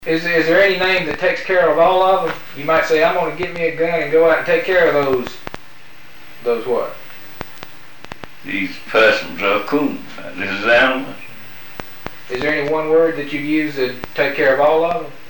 Is there any name that takes care of all of them? You might say, I'm going to get me a gun and go out and take care of those what? These persons are coons. This is animals. Is there any one word that you'd use to take care of all of them?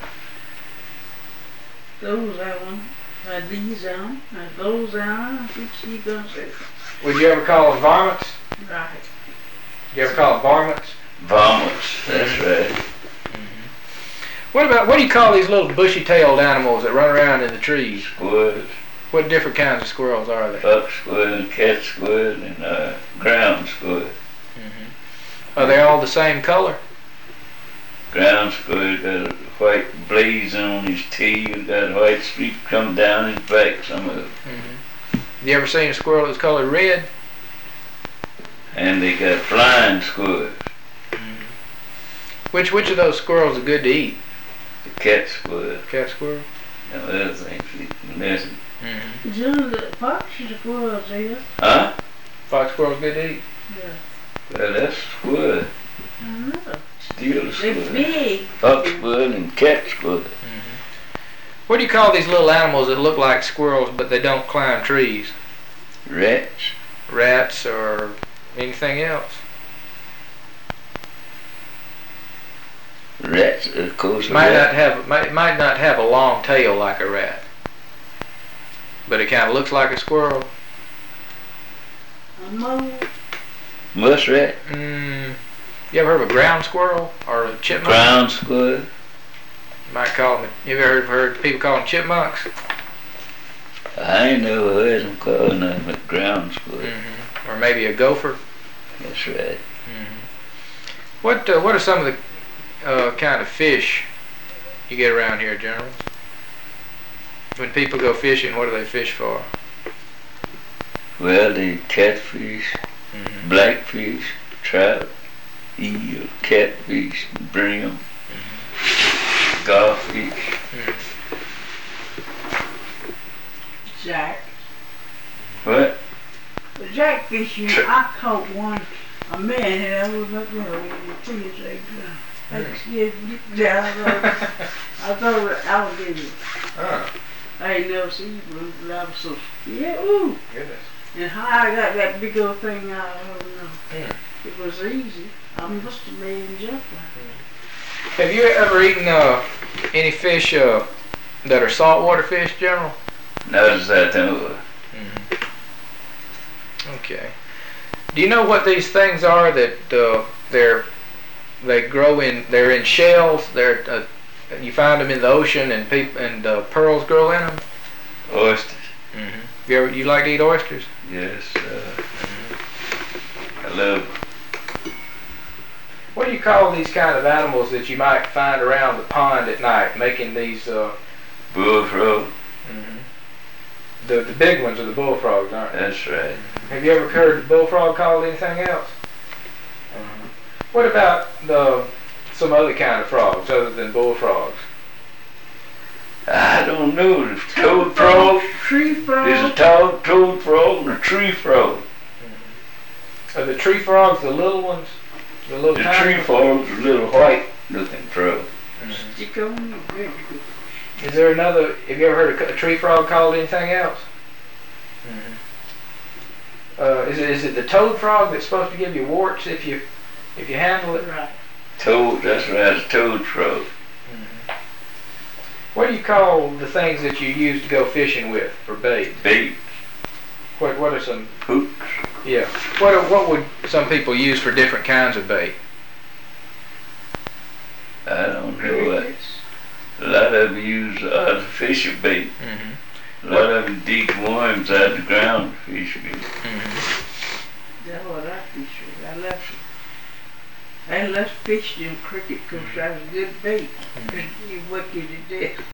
Those animals, these animals, those animals, which you gonna say? Would you ever call them varmints? Right. You ever call them varmints? Varmints, that's right. What do you call these little bushy-tailed animals that run around in the trees? Squirrels. What different kinds of squirrels are they? Buck squirrel, cat squirrel, and ground squirrel. Are they all the same color? Ground squirrel got a white blaze on his tail, got a white streak come down his back, some of them. You ever seen a squirrel that's colored red? And they got flying squirrels. Which of those squirrels are good to eat? The cat squirrel. Cat squirrel? And other things. Listen. Just the foxes, squirrels, here. Huh? Fox squirrel's good to eat? Yeah. Well, that's squirrel. I know. Still a squirrel. They're big. Fox squirrel and cat squirrel. What do you call these little animals that look like squirrels but they don't climb trees? Rats. Rats or anything else? Rats, of course. Might not have a long tail like a rat, but it kind of looks like a squirrel. A mole. Muskrat. You ever heard of a ground squirrel or a chipmunk? Ground squirrel. You might call them. You ever heard people call them chipmunks? I ain't never heard them calling them a ground squirrel. Or maybe a gopher. That's right. What are some of the kind of fish you get around here, generally? When people go fishing, what do they fish for? Well, they catfish, blackfish, trout, eel, catfish, brim, garfish. Jack. What? The jack fishing, I caught one, a man, and I was up there with the trees like that. I thought it was alligator. I ain't never seen one, but I was so scared. Ooh. Goodness. And how I got that big old thing out, I don't know. It was easy. I must have made him jump. Have you ever eaten any fish that are saltwater fish, General? Not as I know. Okay. Do you know what these things are that they're in shells? You find them in the ocean and pearls grow in them. Oysters. You like to eat oysters? Yes. I love. What do you call these kind of animals that you might find around the pond at night, making these? Bullfrog. The big ones are the bullfrogs, aren't they? That's right. Have you ever heard the bullfrog called anything else? What about some other kind of frogs other than bullfrogs? I don't know. There's toad frog. Tree frog. There's a toad frog and a tree frog. Are the tree frogs the little ones? The little The tiny tree frog's a little white-looking frog. Stick on you. Is there another? Have you ever heard a tree frog called anything else? Is it the toad frog that's supposed to give you warts if you handle it? Right. Toad. That's right. It's a toad frog. What do you call the things that you use to go fishing with for bait? Bait. What are some? Hooks. Yeah. What would some people use for different kinds of bait? I don't know. A lot of them use artificial bait. A lot of them dig worms out of the ground to fish with. That's what I fish with. I left fish in cricket because I was good bait. You worked it to death.